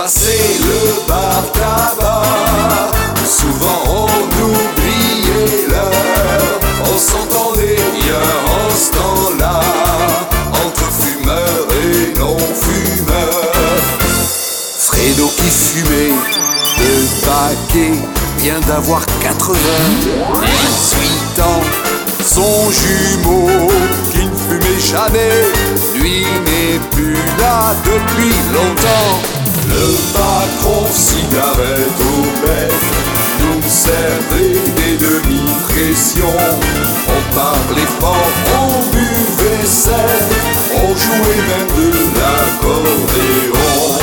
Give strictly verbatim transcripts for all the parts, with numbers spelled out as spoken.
passé le bar tabac, souvent on oubliait l'heure. On s'entendait bien en ce temps-là, entre fumeurs et non-fumeurs. Fredo qui fumait deux paquets vient d'avoir quatre-vingt dix-huit ans. Son jumeau qui ne fumait jamais, lui n'est plus là depuis longtemps. Le patron cigarette au bec nous servait des demi-pressions. On parlait fort, on buvait sec, on jouait même de l'accordéon.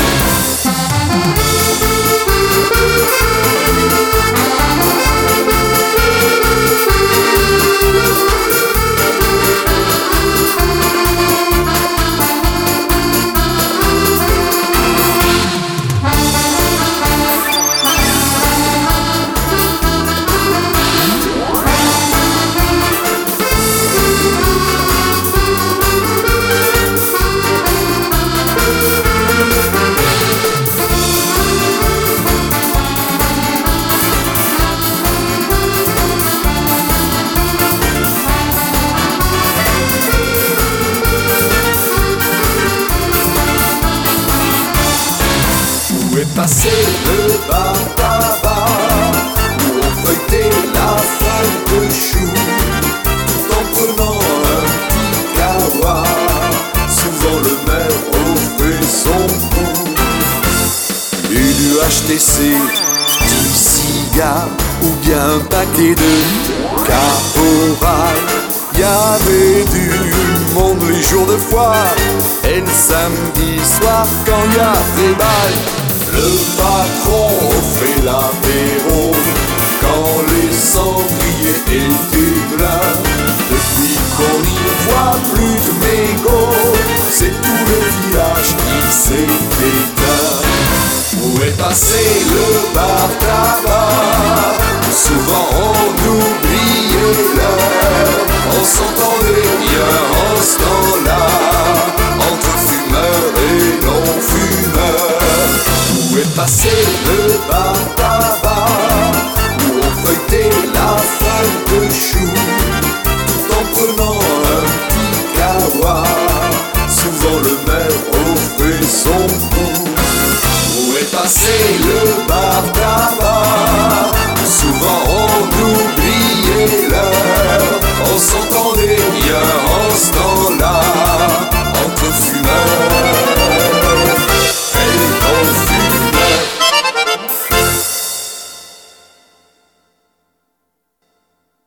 Où est passé le bar tabac, où on feuilletait la feuille de chou, tout en prenant un petit kawa. Souvent le maire offrait son coup. Il lui achetait ses petits cigares ou bien un paquet de caporal. Y avait du monde les jours de foire et le samedi soir quand y avait bal. Le patron offrait l'apéro quand les cendriers étaient pleins. Depuis qu'on n'y voit plus de mégots, c'est tout le village qui s'est éteint. Où est passé le bar tabac? Souvent on oubliait l'heure. On s'entendait bien en ce temps-là, entre fumeurs et non-fumeurs. Où est passé le bar tabac, où on feuilletait la feuille de chou, tout en prenant un petit kawa. Souvent le maire offrait son coup. Où est passé